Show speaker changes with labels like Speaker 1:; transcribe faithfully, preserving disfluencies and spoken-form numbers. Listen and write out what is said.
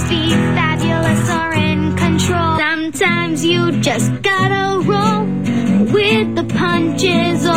Speaker 1: be fabulous or in control. Sometimes you just gotta roll with the punches.